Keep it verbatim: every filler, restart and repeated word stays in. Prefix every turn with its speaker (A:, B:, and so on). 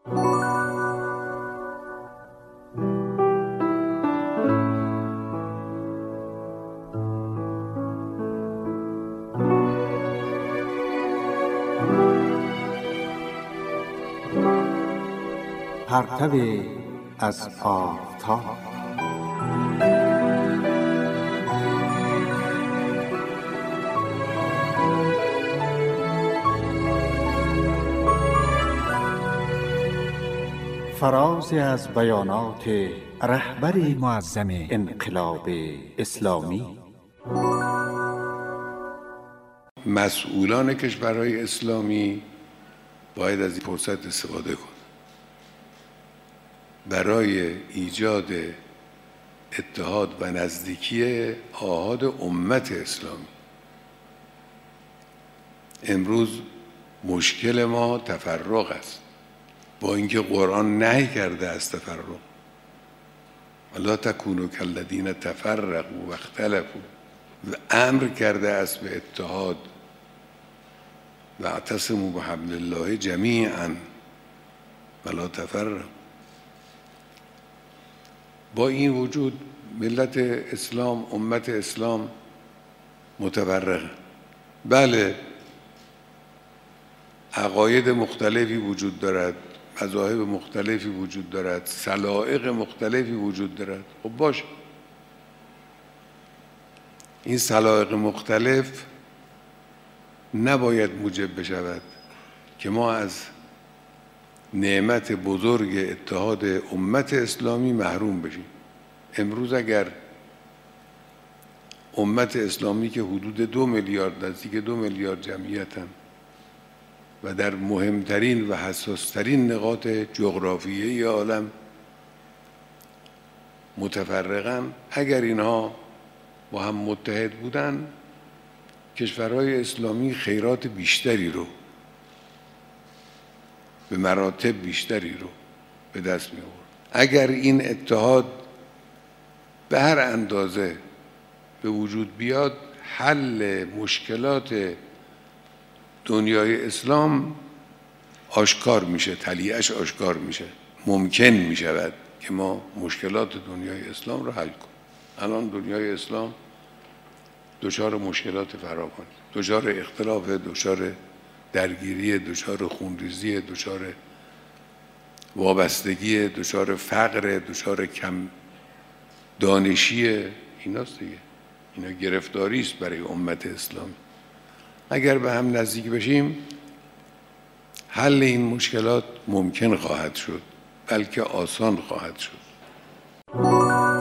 A: پرتو از آفتاب. فرازی از بیانات رهبر معظم انقلاب اسلامی.
B: مسئولان کشورهای اسلامی باید از این فرصت استفاده کنند برای ایجاد اتحاد و نزدیکی آحاد امت اسلامی. امروز مشکل ما تفرق است، با اینکه قرآن نهی کرده از تفرق. ولا تکونوا کالذین تفرقوا و اختلفوا، و امر کرده است به اتحاد. و اعتصموا بحبل الله جمیعا ولا تفرقوا. با این وجود ملت اسلام، امت اسلام متفرقه. بله، عقاید مختلفی وجود دارد، مذاهب مختلفی وجود دارد، سلائق مختلفی وجود دارد. خب باشه، این سلائق مختلف نباید موجب بشود که ما از نعمت بزرگ اتحاد امت اسلامی محروم بشیم. امروز اگر امت اسلامی که حدود دو میلیارد نزدیک دو میلیارد جمعیتن و در مهمترین و حساسترین نقاط جغرافیایی عالم متفرقن، اگر اینها با هم متحد بودن، کشورهای اسلامی خیرات بیشتری رو به مراتب بیشتری رو به دست می آورد. اگر این اتحاد به هر اندازه به وجود بیاد، حل مشکلات دنیای اسلام آشکار میشه، طلیعش آشکار میشه. ممکن میشود که ما مشکلات دنیای اسلام رو حل کنیم. الان دنیای اسلام دچار مشکلات فراوان، دچار اختلاف، دچار درگیری، دچار خونریزی، دچار وابستگی، دچار فقر، دچار کم دانشی. ایناست دیگه، اینا گرفتاری است برای امت اسلامی. اگر به هم نزدیک بشیم، حل این مشکلات ممکن خواهد شد، بلکه آسان خواهد شد.